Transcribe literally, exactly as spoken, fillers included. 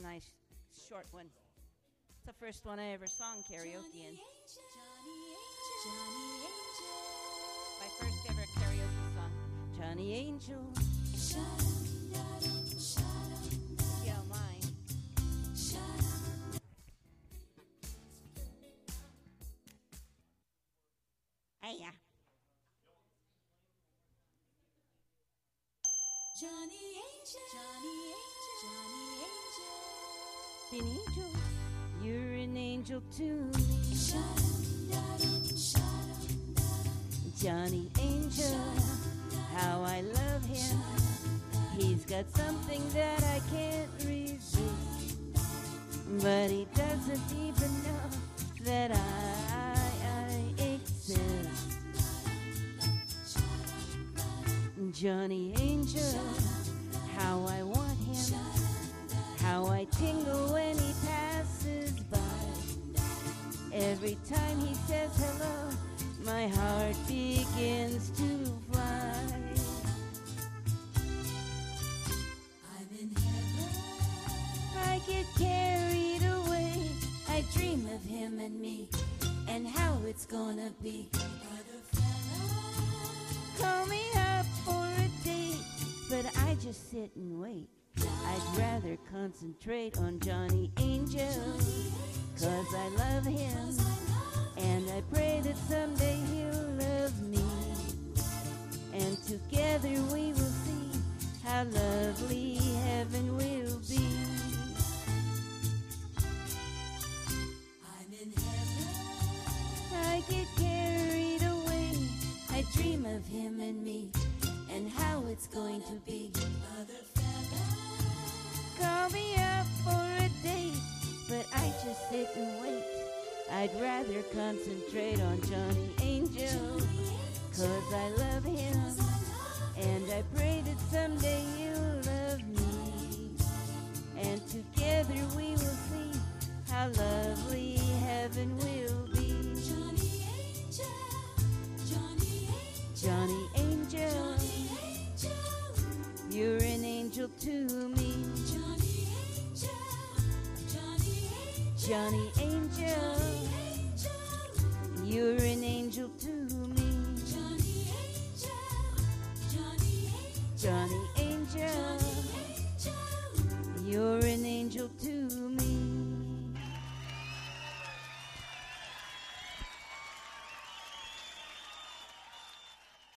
nice short one. It's the first one I ever sung karaoke in. My first ever karaoke song. Johnny Angel. Yeah, mine. Hey, yeah. Johnny Angel, Johnny Angel, Johnny Angel. An angel, you're an angel to me. Johnny Angel, how I love him. He's got something that I can't resist, but he doesn't even know that I, I exist. Johnny Angel, how I want him, how I tingle when he passes by. Every time he says hello, my heart begins to fly. I'm in heaven. I get carried away. I dream of him and me, and how it's gonna be. Brother fella, Call me up for a date, but I just sit and wait. I'd rather concentrate on Johnny Angel, cause I love him, and I pray that someday he'll love me. And together we will see how lovely heaven will be. I'm in heaven. I get carried away. I dream of him and me, and how it's going to be. Brother fella, Call me up for a date, but I just sit and wait. I'd rather concentrate on Johnny Angel, cause I love him, and I pray that someday he'll love me. And together we will see how lovely heaven will be. Johnny Angel, Johnny Angel, Johnny Angel, Johnny Angel, you're an angel to me. Johnny Angel, Johnny Angel, Johnny Angel, Angel, you're an angel to me. Johnny Angel, Johnny Angel. Johnny